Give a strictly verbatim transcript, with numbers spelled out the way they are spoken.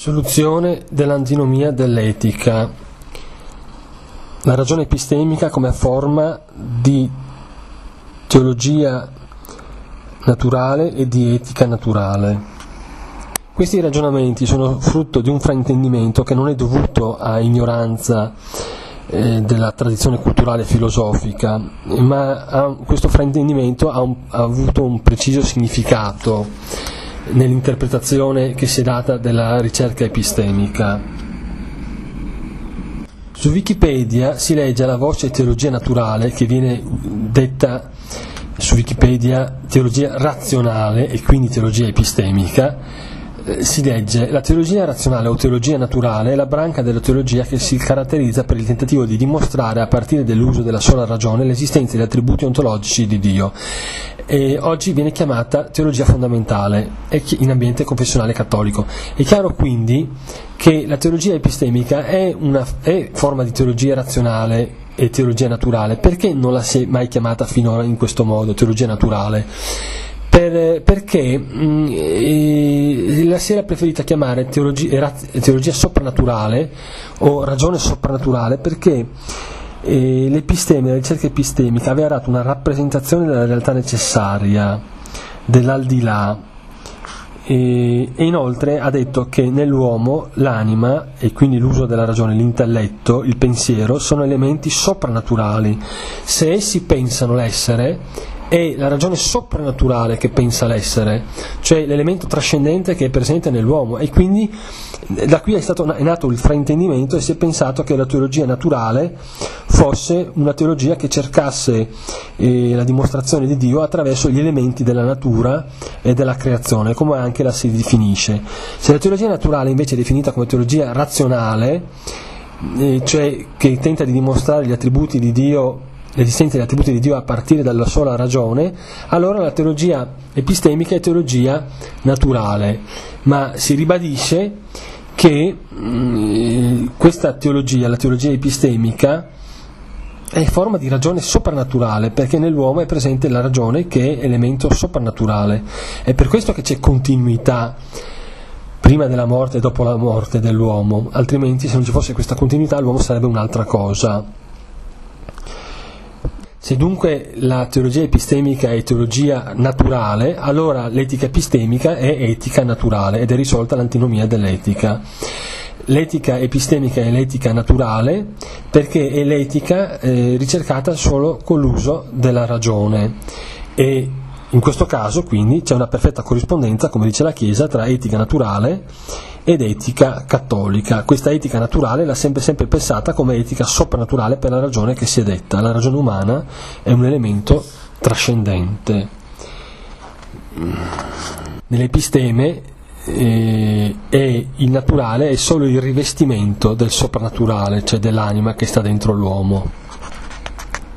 Soluzione dell'antinomia dell'etica. La ragione epistemica come forma di teologia naturale e di etica naturale. Questi ragionamenti sono frutto di un fraintendimento che non è dovuto a ignoranza eh, della tradizione culturale e filosofica, ma ha, questo fraintendimento ha, un, ha avuto un preciso significato nell'interpretazione che si è data della ricerca epistemica. Su Wikipedia si legge la voce teologia naturale, che viene detta su Wikipedia teologia razionale e quindi teologia epistemica. Si legge: la teologia razionale o teologia naturale è la branca della teologia che si caratterizza per il tentativo di dimostrare a partire dall'uso della sola ragione l'esistenza degli attributi ontologici di Dio, e oggi viene chiamata teologia fondamentale in ambiente confessionale cattolico. È chiaro quindi che la teologia epistemica è una è forma di teologia razionale e teologia naturale. Perché non la si è mai chiamata finora in questo modo, teologia naturale? Per, perché mh, eh, la si era preferita chiamare teologia, teologia soprannaturale o ragione soprannaturale, perché eh, l'episteme, la ricerca epistemica aveva dato una rappresentazione della realtà necessaria, dell'aldilà, e, e inoltre ha detto che nell'uomo l'anima e quindi l'uso della ragione, l'intelletto, il pensiero sono elementi soprannaturali. Se essi pensano l'essere, è la ragione soprannaturale che pensa l'essere, cioè l'elemento trascendente che è presente nell'uomo, e quindi da qui è, stato, è nato il fraintendimento e si è pensato che la teologia naturale fosse una teologia che cercasse eh, la dimostrazione di Dio attraverso gli elementi della natura e della creazione, come anche la si definisce. Se la teologia naturale invece è definita come teologia razionale, eh, cioè che tenta di dimostrare gli attributi di Dio, l'esistenza degli attributi di Dio a partire dalla sola ragione, allora la teologia epistemica è teologia naturale, ma si ribadisce che mh, questa teologia, la teologia epistemica, è forma di ragione soprannaturale, perché nell'uomo è presente la ragione che è elemento soprannaturale. È per questo che c'è continuità prima della morte e dopo la morte dell'uomo, altrimenti se non ci fosse questa continuità l'uomo sarebbe un'altra cosa. Se dunque la teologia epistemica è teologia naturale, allora l'etica epistemica è etica naturale ed è risolta l'antinomia dell'etica. L'etica epistemica è l'etica naturale perché è l'etica eh, ricercata solo con l'uso della ragione, e in questo caso quindi c'è una perfetta corrispondenza, come dice la Chiesa, tra etica naturale ed etica cattolica. Questa etica naturale l'ha sempre sempre pensata come etica soprannaturale per la ragione che si è detta. La ragione umana è un elemento trascendente. Nell'episteme eh, è il naturale è solo il rivestimento del soprannaturale, cioè dell'anima che sta dentro l'uomo.